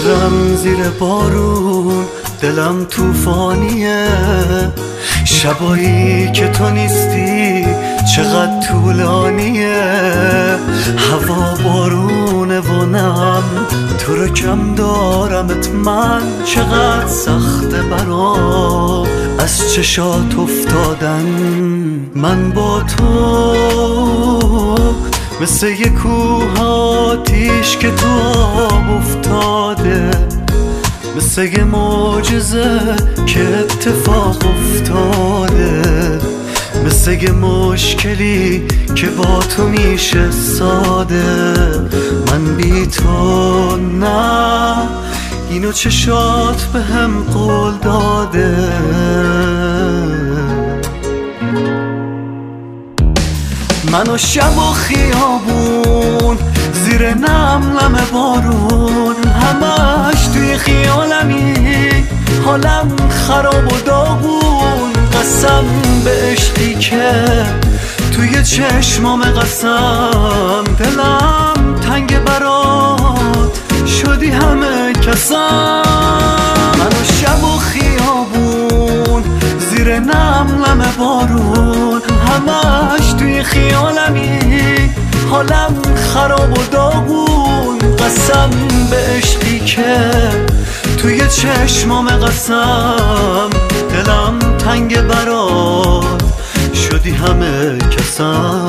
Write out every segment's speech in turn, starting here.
میرم زیر بارون، دلم توفانیه. شبایی که تو نیستی چقدر طولانیه. هوا بارونه و نم، تو رو کم دارمت من. چقدر سخته برام از چشات افتادن. من با تو مثل یه کوه آتیش که تو آب افتاده، مثل یه معجزه که اتفاق افتاده، مثل یه مشکلی که با تو میشه ساده. من بی تو نه، اینو چشات به هم قول داده. من و شب و خیابون، زیر نملم بارون، همش توی خیالمی، حالم خراب و داغون. قسم به عشقی که توی چشمام قسم، دلم تنگ برات شدی همه کسم. من و شب و خیابون، زیر نملم بارون، همش توی خیالمی، حالم خراب و داغون. قسم به عشقی که توی چشمام قسم، دلم تنگ برات شدی همه کسم.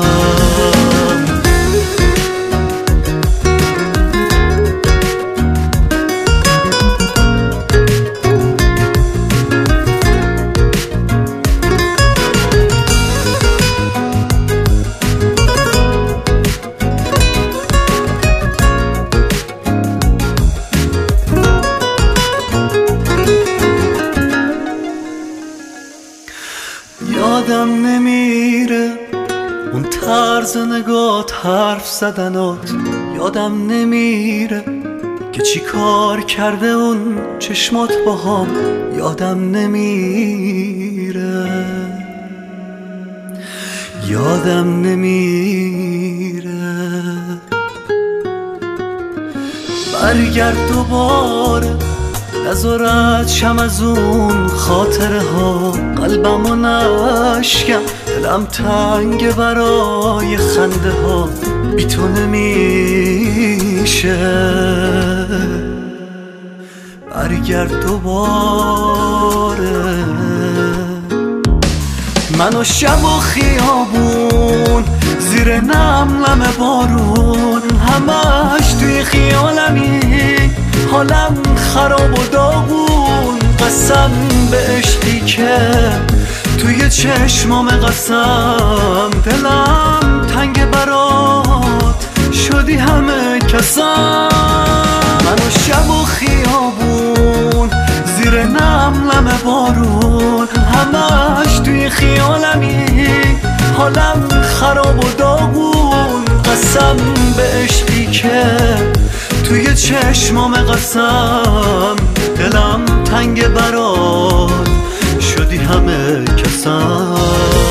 یادم نمیره اون طرز نگات، حرف زدنات. یادم نمیره که چی کار کرده اون چشمات باهام. یادم نمیره، یادم نمیره. برگرد دوباره، نذارت شم از اون خاطره ها. قلبمو نشکن، دلم تنگ برای خنده ها. بی تو نمیشه. برگرد دوباره. من و شب و خیابون، زیر نملم بارون، همش توی خیالمی، حالم خراب و داغون. قسم به عشقی که توی چشمام قسم، دلم تنگ برات شدی همه کسم. من و شب و خیابون، زیر نملم بارون، همش توی خیالمی، حالم خراب و داغون. قسم به عشقی که توی چشمام قسم، دلم تنگ برات شدی همه کسم.